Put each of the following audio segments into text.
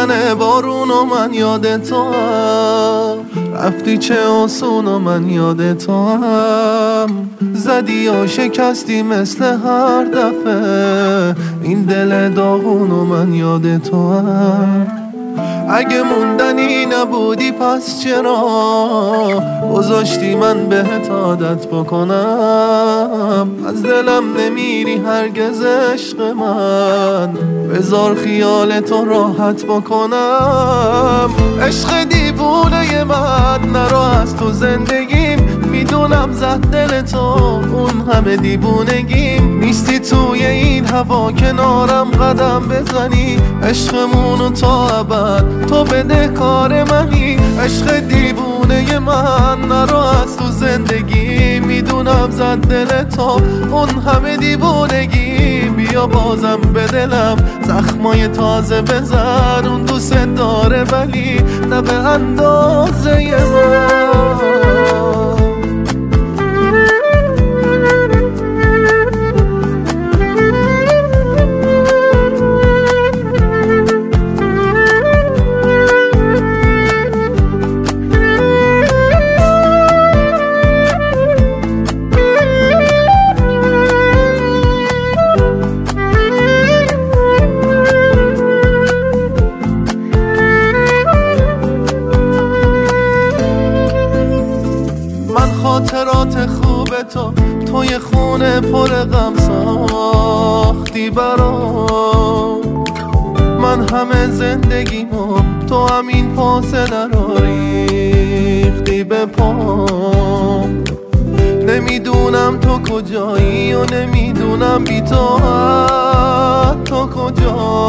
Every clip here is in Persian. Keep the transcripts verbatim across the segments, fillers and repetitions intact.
میزنه بارون و من یاد تو هم، رفتی چه آسون و من یاد تو هم، زدی و شکستی مثل هر دفعه این دل داغون و من یاد تو هم. اگه موندنی نبودی پس چرا گذاشتی من بهت عادت بکنم؟ از دلم نمیری هرگز عشق من، بذار خیال تو راحت بکنم. عشق دیوونه من نرو از تو زندگیم، میدونم زد دل تو اون همه دیوونگیم، نیستی توی این هوا کنارم قدم بزنی، عشقمونو تا ابد تو بده کار منی. عشق دیوونه من نرو از تو زندگی، میدونم زد دل تو اون همه دیوونگی، بیا بازم به دلم زخمای تازه بزن، اون دوست داره ولی نه به اندازه من. خاطرات خوب تو توی خونه پر غم ساختی برام، من همه زندگیمو تو همین فاصله رو ریختی به پام. نمیدونم تو کجایی و نمیدونم بی تو تو کجا،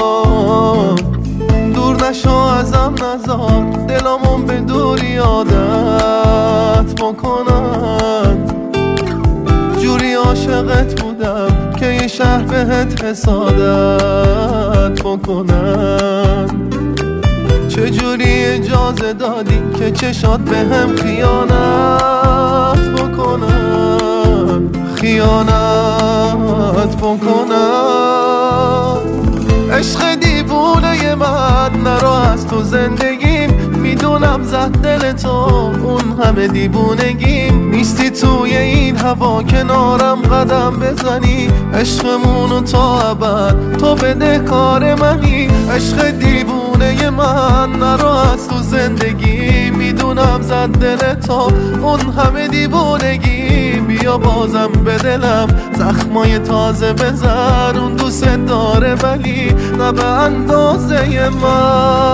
دور نشو ازم نزار دلمون به دوری عادت بکنن. جوری عاشقت بودم که یه شهر بهت حسادت بکنن، چجوری اجازه دادی که چشات به هم خیانت بکنن، خیانت بکنن. عشق دیوونه من نرو از تو زندگیم، میدونم زد دل تو اون همه دیوونگیم، نیستی توی این هوا کنارم قدم بزنی، عشقمونو تا ابد تو بده کار منی. عشق دیوونه من نرو از تو زندگی، میدونم زد دل تو اون همه دیوونگی، بیا بازم به دلم زخمای تازه بزن، اون دوست داره ولی نه به اندازه من.